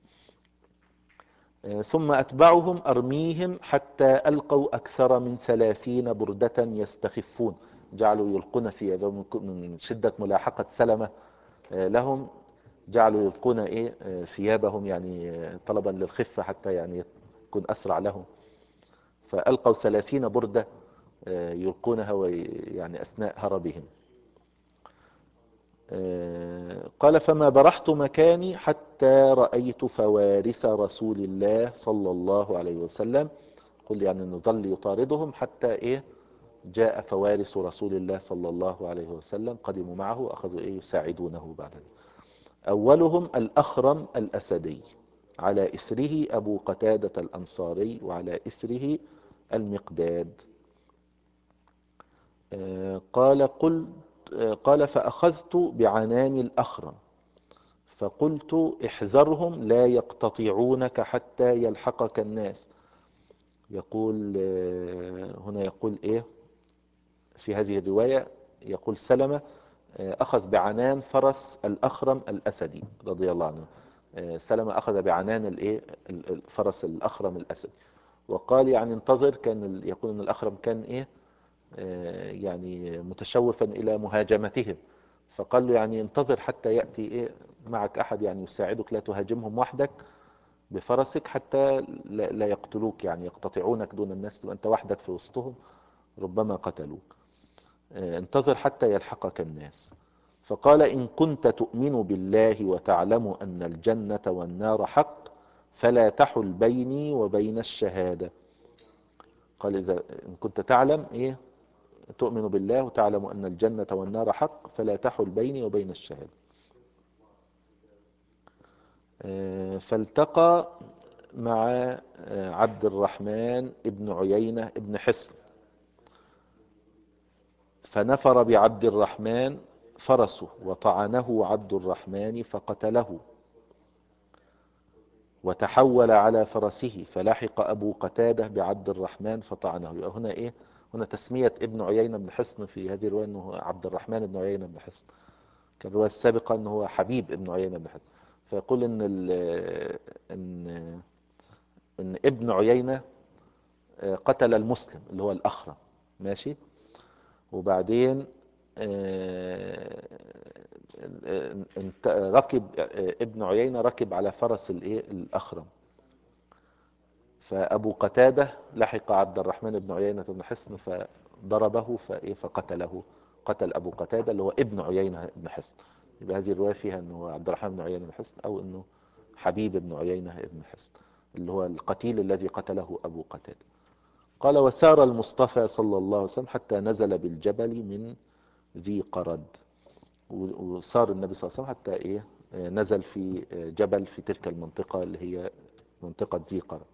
ثم أتبعهم أرميهم حتى ألقوا أكثر من ثلاثين بردة يستخفون، جعلوا يلقون ثيابهم من شدة ملاحقة سلمة لهم، جعلوا يلقون إيه ثيابهم يعني طلبا للخفة حتى يعني يكون أسرع لهم. فألقوا ثلاثين بردة يلقونها يعني أثناء هربهم. قال فما برحت مكاني حتى رأيت فوارس رسول الله صلى الله عليه وسلم، قل يعني نظل يطاردهم حتى إيه جاء فوارس رسول الله صلى الله عليه وسلم قدموا معه وأخذوا إيه يساعدونه بعد ذلك. أولهم الأخرم الأسدي، على إثره أبو قتادة الأنصاري، وعلى إثره المقداد. قال قل قال فأخذت بعنان الأخرم فقلت احذرهم لا يقتطعونك حتى يلحقك الناس. يقول هنا يقول ايه في هذه الرواية، يقول سلمة أخذ بعنان فرس الأخرم الأسدي رضي الله عنه. سلمة أخذ بعنان الايه فرس الأخرم الأسدي، وقال يعني انتظر، كان يقول ان الأخرم كان ايه يعني متشوفا إلى مهاجمتهم، فقال له يعني انتظر حتى يأتي إيه معك أحد يعني يساعدك، لا تهاجمهم وحدك بفرسك حتى لا يقتلوك، يعني يقتطعونك دون الناس، تبقى أنت وحدك في وسطهم ربما قتلوك، انتظر حتى يلحقك الناس. فقال إن كنت تؤمن بالله وتعلم أن الجنة والنار حق فلا تحل بيني وبين الشهادة. قال إذا إن كنت تعلم إيه تؤمن بالله وتعلم أن الجنة والنار حق فلا تحل بيني وبين الشهادة. فالتقى مع عبد الرحمن ابن عيينة ابن حصن، فنفر بعبد الرحمن فرسه وطعنه عبد الرحمن فقتله، وتحول على فرسه فلحق أبو قتادة بعبد الرحمن فطعنه. هنا إيه هنا تسمية ابن عيينة بن حصن في هذه الرواية أنه عبد الرحمن بن عيينة بن حصن، كان الرواية السابقة أنه هو حبيب ابن عيينة بن حصن. فيقول إن, إن, إن ابن عيينة قتل المسلم اللي هو الأخرم، ماشي، وبعدين ركب ابن عيينة ركب على فرس الايه الأخرم، فأبو قتادة لحق عبد الرحمن بن عيينة بن حصن فضربه فإيه فقتله، قتل أبو قتادة اللي هو ابن عيينة بن حصن. يبقى هذه الرواية فيها أنه عبد الرحمن بن عيينة بن حصن أو أنه حبيب بن عيينة بن حصن اللي هو القتيل الذي قتله أبو قتادة. قال وسار المصطفى صلى الله عليه وسلم حتى نزل بالجبل من ذي قرد، وصار النبي صلى الله عليه وسلم حتى إيه نزل في جبل في تلك المنطقة اللي هي منطقة ذي قرد.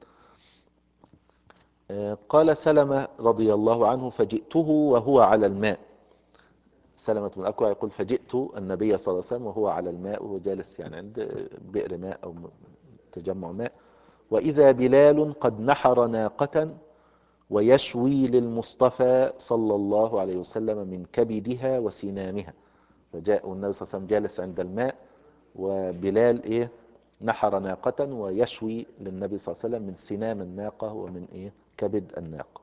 قال سلمة رضي الله عنه فجئته وهو على الماء، سلمة بن الأكوع يقول فجئت النبي صلى الله عليه وسلم وهو على الماء وهو جالس يعني عند بئر ماء أو تجمع ماء، وإذا بلال قد نحر ناقة ويشوي للمصطفى صلى الله عليه وسلم من كبدها وسنامها. فجاء النبي صلى الله عليه وسلم جالس عند الماء، وبلال إيه نحر ناقة ويشوي للنبي صلى الله عليه وسلم من سنام الناقة ومن إيه كبد الناقة.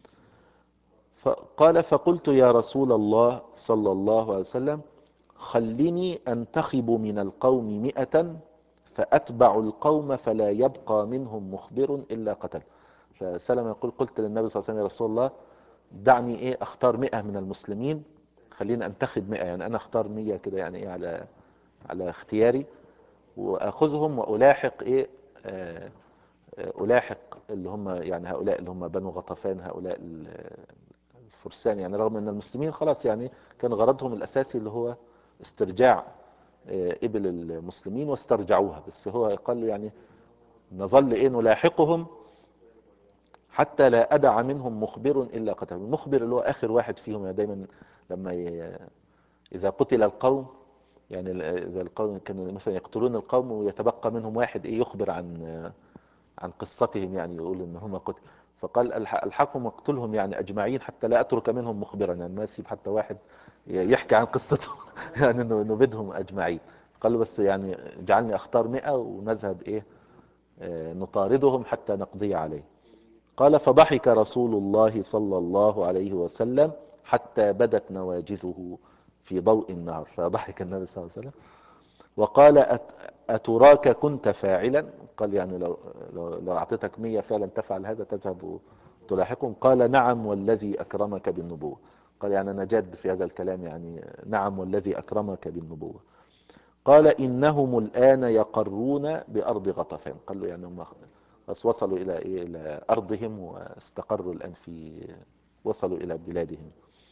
فقال فقلت يا رسول الله صلى الله عليه وسلم خلني أنتخب من القوم مئة فأتبع القوم فلا يبقى منهم مخبر إلا قتل. فسلم يقول قلت للنبي صلى الله عليه وسلم يا رسول الله دعني إيه أختار مئة من المسلمين، خليني أنتخب مئة، يعني أنا أختار مئة كده يعني إيه على على اختياري، وأخذهم وألاحق إيه آه ألاحق اللي هم يعني هؤلاء اللي هم بنو غطفان، هؤلاء الفرسان، يعني رغم ان المسلمين خلاص يعني كان غرضهم الاساسي اللي هو استرجاع ابل المسلمين واسترجعوها، بس هو قال يعني نظل ايه نلاحقهم حتى لا ادع منهم مخبر الا قتل. المخبر اللي هو اخر واحد فيهم، يعني دايما لما ي... اذا قتل القوم، يعني اذا القوم كانوا مثلا يقتلون القوم ويتبقى منهم واحد ايه يخبر عن عن قصتهم، يعني يقول ان هم قتل، فقال الحقهم واقتلهم يعني اجمعين حتى لا اترك منهم مخبرا، يعني ما اسيب حتى واحد يحكي عن قصتهم يعني انه نبيدهم اجمعين. قال له بس يعني جعلني اختار مئة ونذهب ايه آه نطاردهم حتى نقضي عليه. قال فضحك رسول الله صلى الله عليه وسلم حتى بدت نواجذه في ضوء النار، فضحك النبي صلى الله عليه وسلم وقال أتراك كنت فاعلا، قال يعني لو, لو, لو أعطيتك مية فعلا تفعل هذا تذهب تلاحقهم؟ قال نعم والذي أكرمك بالنبوة. قال يعني أنا جاد في هذا الكلام، يعني نعم والذي أكرمك بالنبوة. قال إنهم الآن يقرون بأرض غطفان، قال له يعني هم بس وصلوا إلى إيه إلى أرضهم واستقروا الآن في وصلوا إلى بلادهم.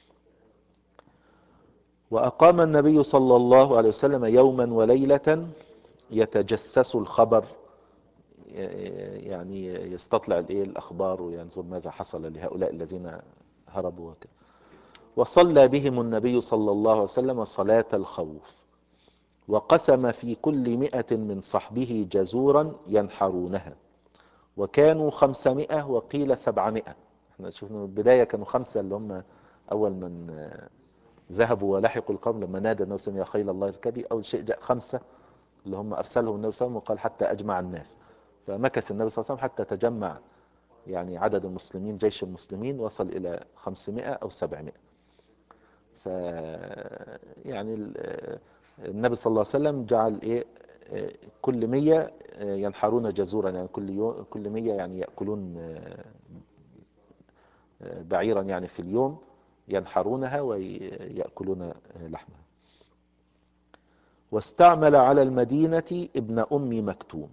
وأقام النبي صلى الله عليه وسلم يوما وليلة يتجسس الخبر، يعني يستطلع الايه الاخبار وينظر ماذا حصل لهؤلاء الذين هربوا وكذا. وصلى بهم النبي صلى الله عليه وسلم صلاة الخوف، وقسم في كل مئة من صحبه جزورا ينحرونها، وكانوا خمسمائة وقيل سبعمائة. احنا شفنا من البداية كانوا خمسة اللي هم اول من ذهبوا ولحقوا القوم لما نادى النبي صلى الله عليه وسلم يا خيل الله اركبي، اول شيء جاء خمسة اللي هم ارسلهم النبي صلى الله عليه وسلم وقال حتى اجمع الناس، فمكث النبي صلى الله عليه وسلم حتى تجمع يعني عدد المسلمين، جيش المسلمين وصل الى خمسمائة او سبعمائة. ف يعني النبي صلى الله عليه وسلم جعل ايه كل مية ينحرون جزورا، يعني كل يوم كل مية يعني يأكلون بعيرا يعني في اليوم ينحرونها ويأكلون لحمها. واستعمل على المدينة ابن أم مكتوم،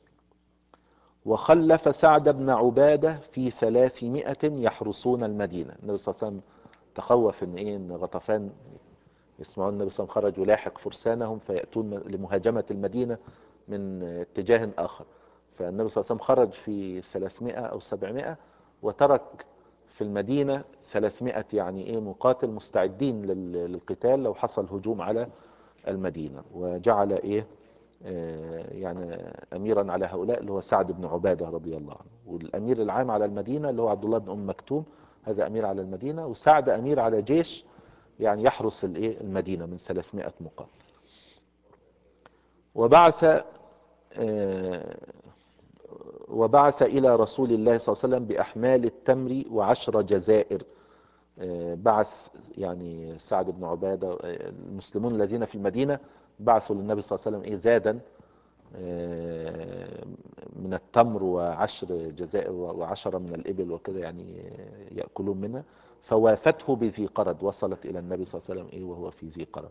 وخلف سعد بن عبادة في ثلاثمائة يحرسون المدينة. النبي صلى الله عليه وسلم تخوف ان ايه ان غطفان يسمعون النبي صلى الله عليه وسلم خرج يلاحق فرسانهم فيأتون لمهاجمة المدينة من اتجاه اخر، فالنبي صلى الله عليه وسلم خرج في ثلاثمائة او سبعمائة وترك في المدينة ثلاثمائة يعني ايه مقاتل مستعدين للقتال لو حصل هجوم على المدينة، وجعل ايه يعني اميرا على هؤلاء اللي هو سعد بن عبادة رضي الله عنه، والامير العام على المدينة اللي هو عبد الله بن ام مكتوم، هذا امير على المدينة، وسعد امير على جيش يعني يحرس الايه المدينة من ثلاثمائة مقاتل. وبعث وبعث الى رسول الله صلى الله عليه وسلم باحمال التمر وعشر جزائر. بعث يعني سعد بن عبادة المسلمون الذين في المدينة بعثوا للنبي صلى الله عليه وسلم ايه زادا من التمر وعشر جزائر وعشرة من الإبل وكذا يعني يأكلون منها، فوافته بذي قرد، وصلت إلى النبي صلى الله عليه وسلم إيه وهو في ذي قرد.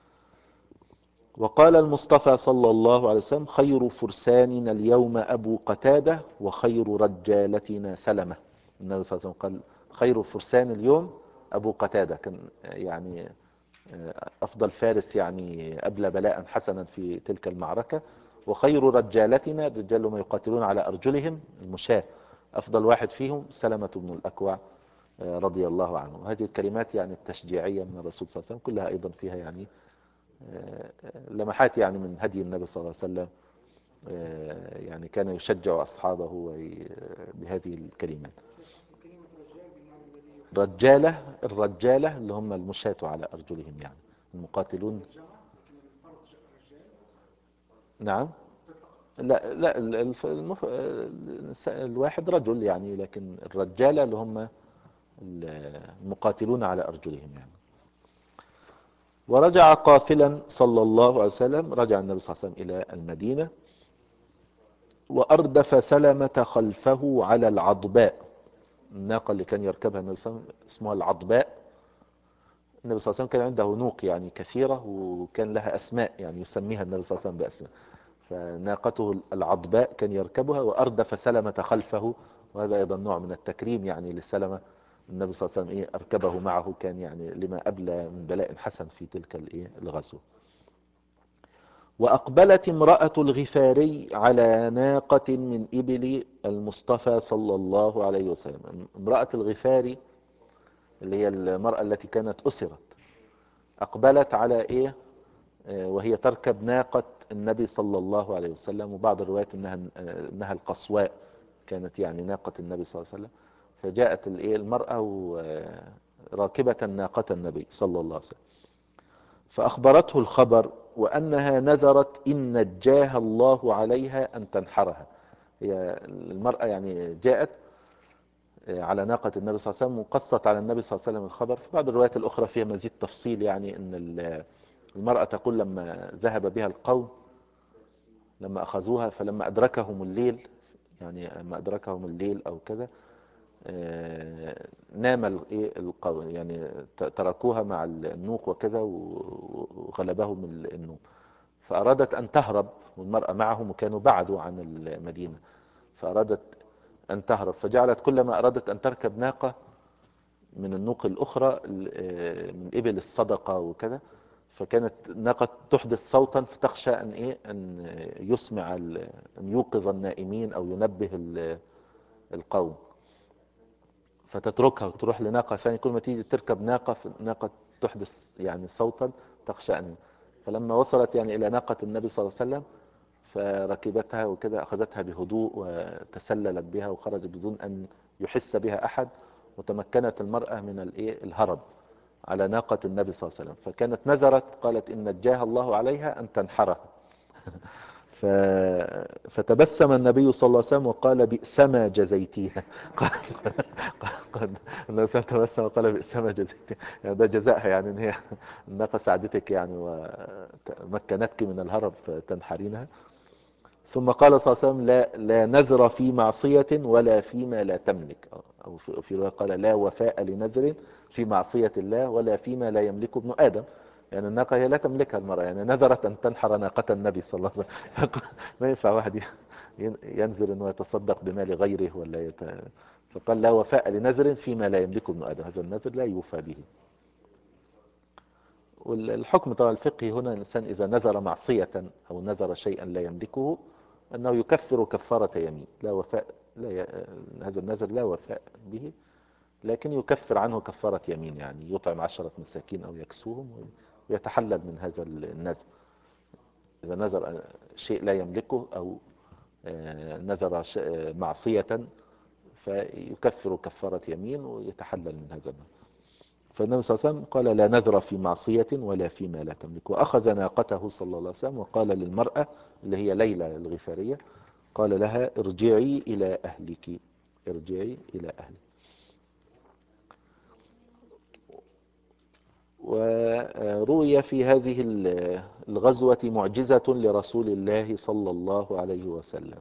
وقال المصطفى صلى الله عليه وسلم خير فرساننا اليوم أبو قتادة وخير رجالتنا سلمة. النبي صلى الله عليه وسلم قال خير فرسان اليوم أبو قتادة، كان يعني أفضل فارس يعني أبلى بلاء حسنا في تلك المعركة، وخير رجالتنا الرجال ما يقاتلون على أرجلهم المشاة، أفضل واحد فيهم سلمة بن الأكوع رضي الله عنه. وهذه الكلمات يعني التشجيعية من الرسول صلى الله عليه وسلم كلها أيضا فيها يعني لمحات يعني من هدي النبي صلى الله عليه وسلم، يعني كان يشجع أصحابه بهذه الكلمات. رجالة، الرجالة اللي هم المشاة على أرجلهم يعني المقاتلون. نعم. لا لا الف- المف... الواحد رجل يعني، لكن الرجالة اللي هم المقاتلون على أرجلهم يعني. ورجع قافلا صلى الله عليه وسلم، رجع النبي صلى الله عليه وسلم إلى المدينة، وأردف سلمة خلفه على العضباء. الناقة اللي كان يركبها النبي صلى الله عليه وسلم اسمها العضباء. النبي صلى الله عليه وسلم كان عنده نوق يعني كثيرة، وكان لها أسماء يعني يسميها النبي صلى الله عليه وسلم بأسماء. فناقته العضباء كان يركبها، وأردف سلمة خلفه، وهذا أيضا نوع من التكريم يعني لسلمة. النبي صلى الله عليه وسلم إيه أركبه معه، كان يعني لما أبلى من بلاء حسن في تلك الإيه الغزوة. وأقبلت امرأة الغفاري على ناقة من إبل المصطفى صلى الله عليه وسلم. امرأة الغفاري اللي هي المرأة التي كانت أسرت، أقبلت على إيه آه، وهي تركب ناقة النبي صلى الله عليه وسلم. وبعض الروايات إنها, آه، إنها القصواء، كانت يعني ناقة النبي صلى الله عليه وسلم. فجاءت الإيه المرأة آه، راكبة ناقة النبي صلى الله عليه وسلم، فأخبرته الخبر وأنها نذرت إن نجاها الله عليها أن تنحرها. هي المرأة يعني جاءت على ناقة النبي صلى الله عليه وسلم وقصت على النبي صلى الله عليه وسلم الخبر. في بعض الروايات الأخرى فيها مزيد تفصيل، يعني أن المرأة تقول لما ذهب بها القوم لما أخذوها، فلما أدركهم الليل، يعني لما أدركهم الليل أو كذا آه، نام القوم، يعني تركوها مع النوق وكذا وغلبهم النوم، فأرادت أن تهرب، والمرأة معهم وكانوا بعدوا عن المدينة، فأرادت أن تهرب، فجعلت كلما أرادت أن تركب ناقة من النوق الأخرى من إبل الصدقة وكذا، فكانت ناقة تحدث صوتا فتخشى أن إيه أن يسمع أن يوقظ النائمين أو ينبه القوم، فتتركها وتروح لناقة ثانية. كل ما تيجي تركب ناقة ناقة تحدث يعني صوتا تخشى أن. فلما وصلت يعني إلى ناقة النبي صلى الله عليه وسلم فركبتها وكذا، أخذتها بهدوء وتسللت بها وخرجت بدون أن يحس بها أحد، وتمكنت المرأة من الإيه الهرب على ناقة النبي صلى الله عليه وسلم. فكانت نذرت، قالت إن نجاها الله عليها أن تنحرها. ف... فتبسم النبي صلى الله عليه وسلم وقال بئسما جزيتيها. قال قال النبي صلى الله عليه وسلم وقال بئسما جزيتيها، يعني ده جزاءها، يعني ان هي الناقة ساعدتك يعني ومكنتك من الهرب تنحرينها. ثم قال صلى الله عليه وسلم لا, لا نذر في معصية ولا فيما لا تملك، أو في رواية قال لا وفاء لنذر في معصية الله ولا فيما لا يملك ابن آدم. يعني الناقة هي لا تملكها المرأة، يعني نذرت أن تنحر ناقة النبي صلى الله عليه وسلم. ما ينفع واحد ينذر أنه يتصدق بمال غيره ولا يت... فقال لا وفاء لنذر فيما لا يملك ابن آدم، هذا النذر لا يوفى به. والحكم طبعا الفقهي هنا الإنسان إذا نذر معصية أو نذر شيئا لا يملكه أنه يكفر كفارة يمين، لا وفاء لا ي... هذا النذر لا وفاء به، لكن يكفر عنه كفارة يمين، يعني يطعم عشرة مساكين أو يكسوهم ويتحلل من هذا النذر. إذا نذر شيء لا يملكه أو نذر معصية فيكفر كفارة يمين ويتحلل من هذا النذر. فالنبي صلى الله عليه وسلم قال لا نذر في معصية ولا فيما لا تملك. وأخذ ناقته صلى الله عليه وسلم وقال للمرأة اللي هي ليلى الغفارية، قال لها ارجعي إلى أهلك، ارجعي إلى أهلك. وروي في هذه الغزوة معجزة لرسول الله صلى الله عليه وسلم.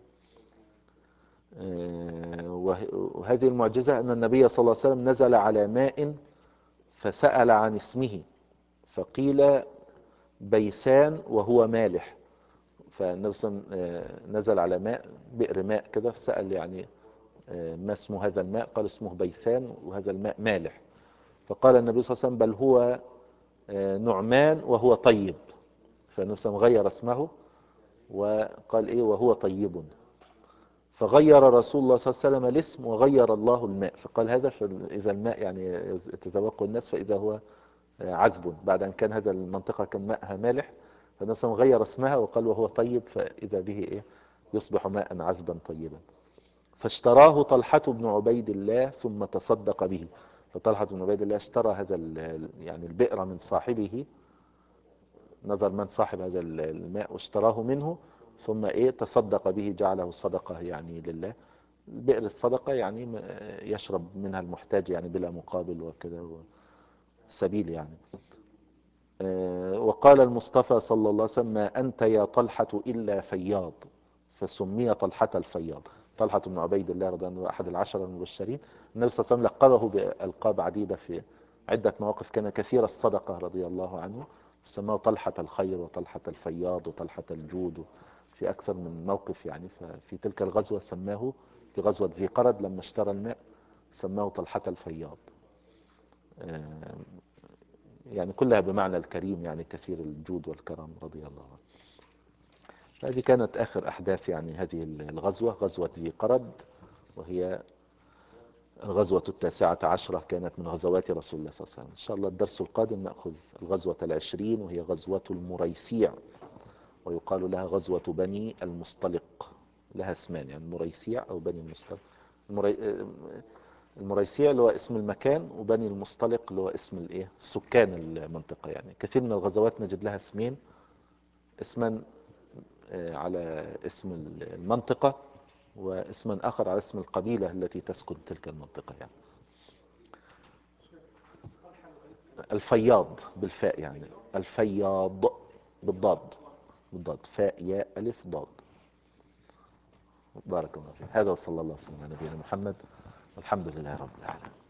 وهذه المعجزة أن النبي صلى الله عليه وسلم نزل على ماء فسأل عن اسمه، فقيل بيسان وهو مالح. فالنبي صلى الله عليه وسلم نزل على ماء، بئر ماء كده، فسأل يعني ما اسم هذا الماء، قال اسمه بيسان وهذا الماء مالح. فقال النبي صلى الله عليه وسلم بل هو نعمان وهو طيب. فالنبي صلى الله عليه وسلم غير اسمه وقال ايه وهو طيب. فغير رسول الله صلى الله عليه وسلم الاسم وغير الله الماء، فقال هذا إذا الماء يعني يتذوقه الناس فإذا هو عذب، بعد أن كان هذا المنطقة كان ماءها مالح، فالنبي صلى الله عليه وسلم غير اسمها وقال وهو طيب، فإذا به إيه يصبح ماء عذبا طيبا. فاشتراه طلحة بن عبيد الله ثم تصدق به. فطلحة بن عبيد الله اشترى هذا يعني البئر من صاحبه، نظر من صاحب هذا الماء واشتراه منه، ثم ايه تصدق به، جعله صدقة يعني لله. البئر الصدقة يعني يشرب منها المحتاج يعني بلا مقابل وكذا سبيل يعني. وقال المصطفى صلى الله عليه وسلم ما أنت يا طلحة إلا فياض، فسمي طلحة الفياض. طلحة بن عبيد الله رضي الله عنه أحد العشرة المبشرين، النبي صلى الله عليه وسلم لقبه بألقاب عديدة في عدة مواقف، كان كثير الصدقة رضي الله عنه، سماه طلحة الخير وطلحة الفياض وطلحة الجود في أكثر من موقف يعني. ففي تلك الغزوة سماه، في غزوة ذي قرد لما اشترى الماء سماه طلحة الفياض، يعني كلها بمعنى الكريم يعني كثير الجود والكرم رضي الله عنه. هذه كانت آخر أحداث يعني هذه الغزوة، غزوة ذي قرد، وهي الغزوة التاسعة عشرة كانت من غزوات رسول الله صلى الله عليه وسلم. إن شاء الله الدرس القادم نأخذ الغزوة العشرين، وهي غزوة المريسيع، ويقال لها غزوة بني المصطلق، لها اسمان يعني المريسيع أو بني المصطلق. المري... المريسيع اللي هو اسم المكان، وبني المصطلق اللي هو اسم الايه سكان المنطقة. يعني كثير من الغزوات نجد لها اسمين، اسما على اسم المنطقة، واسما آخر على اسم القبيلة التي تسكن تلك المنطقة يعني. الفياض بالفاء يعني، الفياض بالضاد، بالضاد فاء ياء ألف ضاد. بارك الله فيك. هذا وصلى الله وسلم على نبينا محمد، والحمد لله رب العالمين.